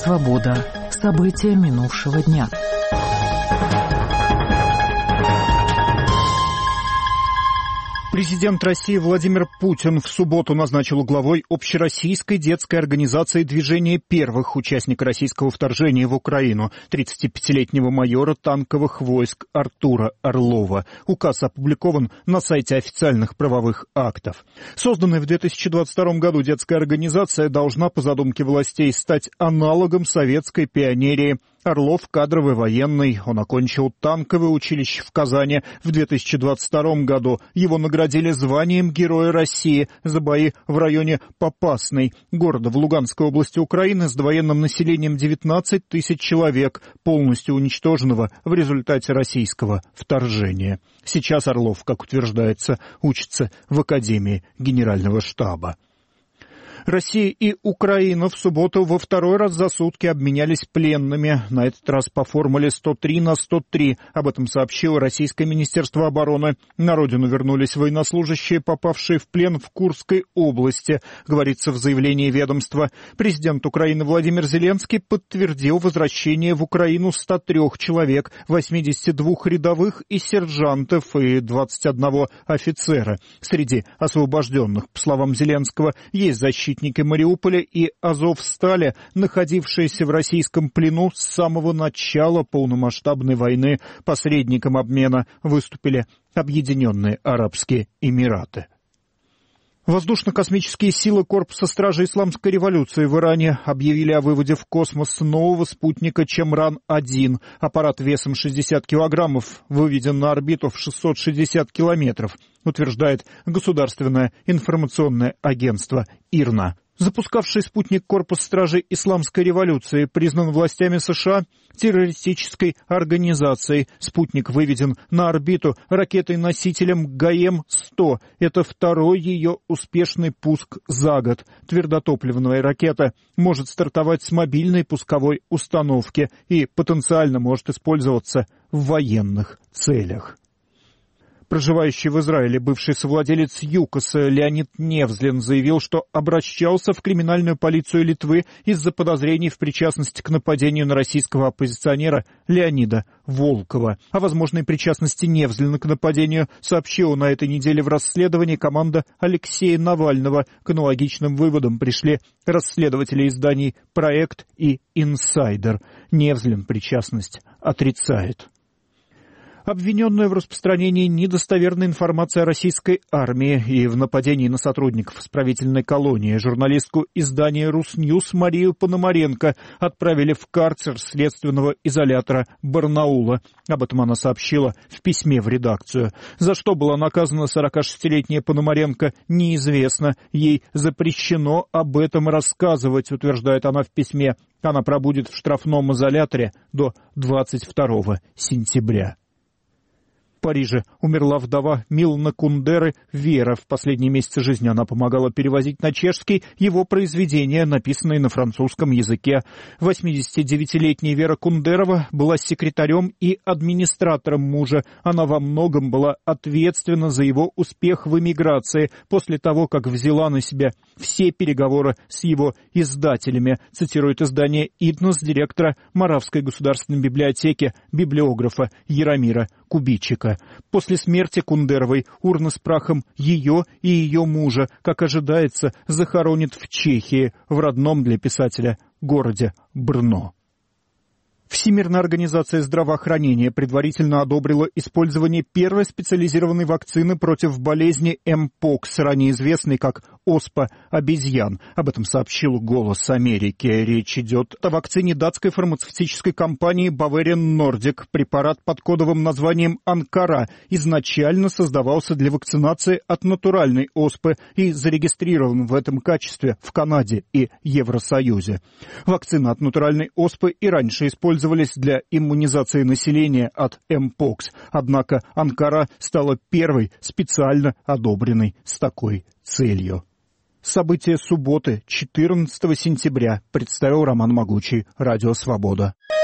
Свобода. События минувшего дня. Президент России Владимир Путин в субботу назначил главой общероссийской детской организации «Движение первых» участника российского вторжения в Украину, 35-летнего майора танковых войск Артура Орлова. Указ опубликован на сайте официальных правовых актов. Созданная в 2022 году детская организация должна, по задумке властей, стать аналогом советской пионерии. Орлов – кадровый военный. Он окончил танковое училище в Казани в 2022 году. Его наградили званием Героя России за бои в районе Попасной, города в Луганской области Украины с довоенным населением 19 тысяч человек, полностью уничтоженного в результате российского вторжения. Сейчас Орлов, как утверждается, учится в Академии Генерального штаба. Россия и Украина в субботу во второй раз за сутки обменялись пленными, на этот раз по формуле 103/103. Об этом сообщило Российское министерство обороны. На родину вернулись военнослужащие, попавшие в плен в Курской области, говорится в заявлении ведомства. Президент Украины Владимир Зеленский подтвердил возвращение в Украину 103 человек, 82 рядовых и сержантов и 21 офицера. Среди освобожденных, по словам Зеленского, есть защитники Мариуполя и Азовстали, находившиеся в российском плену с самого начала полномасштабной войны. Посредником обмена выступили Объединенные Арабские Эмираты. Воздушно-космические силы Корпуса стражей Исламской революции в Иране объявили о выводе в космос нового спутника Чемран-1. Аппарат весом 60 килограммов выведен на орбиту в 660 километров, утверждает государственное информационное агентство ИРНА. Запускавший спутник Корпус стражей Исламской революции признан властями США террористической организацией. Спутник выведен на орбиту ракетой-носителем ГАЕМ-100. Это второй ее успешный пуск за год. Твердотопливная ракета может стартовать с мобильной пусковой установки и потенциально может использоваться в военных целях. Проживающий в Израиле бывший совладелец ЮКОСа Леонид Невзлин заявил, что обращался в криминальную полицию Литвы из-за подозрений в причастности к нападению на российского оппозиционера Леонида Волкова. О возможной причастности Невзлина к нападению сообщила на этой неделе в расследовании команда Алексея Навального. К аналогичным выводам пришли расследователи изданий «Проект» и «Инсайдер». Невзлин причастность отрицает. Обвиненную в распространении недостоверной информации о российской армии и в нападении на сотрудников исправительной колонии журналистку издания «Русньюз» Марию Пономаренко отправили в карцер следственного изолятора Барнаула. Об этом она сообщила в письме в редакцию. За что была наказана 46-летняя Пономаренко, неизвестно. Ей запрещено об этом рассказывать, утверждает она в письме. Она пробудет в штрафном изоляторе до 22 сентября. В Париже умерла вдова Милана Кундеры Вера. В последние месяцы жизни она помогала перевозить на чешский его произведения, написанные на французском языке. 89-летняя Вера Кундерова была секретарем и администратором мужа. Она во многом была ответственна за его успех в эмиграции после того, как взяла на себя все переговоры с его издателями, цитирует издание «Иднос» директора Моравской государственной библиотеки, библиографа Яромира Кубичика. После смерти Кундеровой урна с прахом ее и ее мужа, как ожидается, захоронят в Чехии, в родном для писателя городе Брно. Всемирная организация здравоохранения предварительно одобрила использование первой специализированной вакцины против болезни МПОКС, ранее известной как оспа обезьян. Об этом сообщил «Голос Америки». Речь идет о вакцине датской фармацевтической компании Bavarian Nordic. Препарат под кодовым названием «Анкара» изначально создавался для вакцинации от натуральной оспы и зарегистрирован в этом качестве в Канаде и Евросоюзе. Вакцины от натуральной оспы и раньше использовались для иммунизации населения от МПОКС, однако Анкара стала первой специально одобренной с такой целью. События субботы, 14 сентября, представил Роман Могучий, Радио Свобода.